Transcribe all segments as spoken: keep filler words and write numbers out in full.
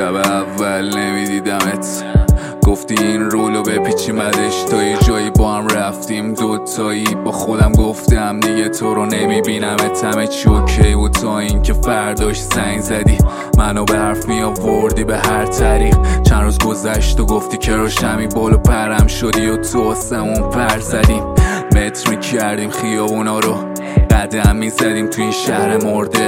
شب اول نمیدیدمت، گفتی این رولو بپیچیم بعدش تا یه جایی با هم رفتیم دوتایی. با خودم گفتم دیگه تو رو نمیبینمت، همه چی اوکی بود تا این که فرداش زنگ زدی منو به حرف می آوردی به هر طریق. چند روز گذشت و گفتی که روشمی بالو پرم شدی و تو آسمون پر زدیم. متر می کردیم خیابونا رو، قدم می زدیم تو این شهر مرده،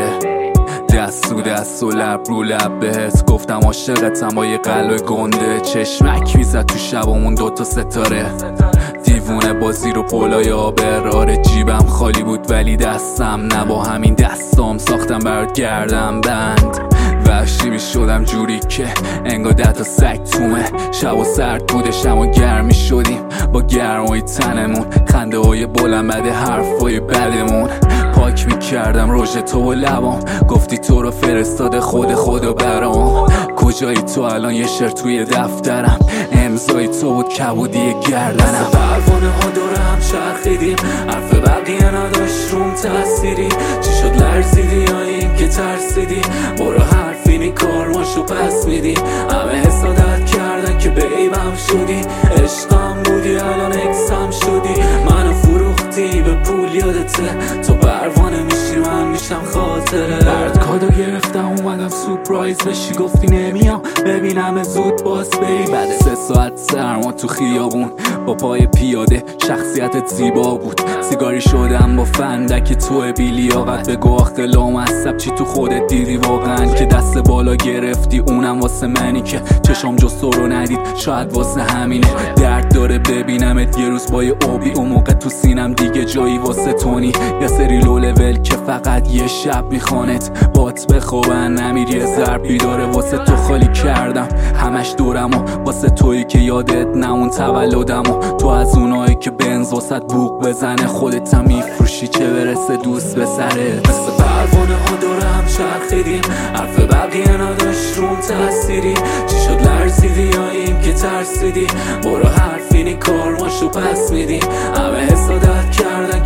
دست تو دست و لب رو لب بهت گفتم عاشقتم با یه قلب گنده. چشمک میزد تو شبمون دوتا ستاره، دیوونه بازی رو پولای آبر. آره جیبم خالی بود ولی دستم نه، با همین دستام ساختم برات گردم بند. وحشی می شدم جوری که انگار ده تا سگ تومه، شب و سرد بوده شب و گرمی شدیم با گرمای تنمون، خنده های بلند بعد حرفای بدمون. پاک می کردم روژ تو و لبام، گفتی تو رو فرستاده خود خودو برام. کجایی تو الان یه شعر توی دفترم، امضای تو بود کبودی گردنم. پروانه ها دوره هم چرخیدیم، حرف بقیه نداشت روم تأثیری. چی شد لرزیدی یا این که ترسیدی؟ برو حرفینی کارماشو پس میدی. همه حسادت کردن که بیبم شدی، عشقم بودی الان اکسم شدی. منو فروختی به پول یادته، تو پروانه میشی من میشم خاطره. برد کادو گرفتم اومدم سورپرایز بشی، گفتی نمیام ببینم زود باز بی. بعد سه ساعت سرما تو خیابون با پای پیاده، شخصیتت زیبا بود. سیگاری شدم با فندک تو بی لیاقت، بگو آخه لامصب چی تو خودت دیدی واقعا که دست بالا گرفتی؟ اونم واسه منی که چشام جز تو رو ندید، شاید واسه همینه درد داره ببینمت یه روز با یه اوبی. اون موقع تو سینم دیگه جایی واسه تونی، یه سری لو لول که فقط یه شب میخوانت. بات بخوابن نمیر یه ضربی داره واسه تو خالی کردم همش دورم و واسه تویی که یادت نمون تولدم و تو از اونایی که بنز واسه بوق بزنه خودت هم میفروشی چه برسه دوست به سرت. مثل پروانه ها دوره هم چرخیدیم، حرف بقیه نداشت روم تأثیری. چی شد لرزیدی یا این که ترسیدی؟ برو حرفینی کارماشو پس میدی. همه حسادت کردن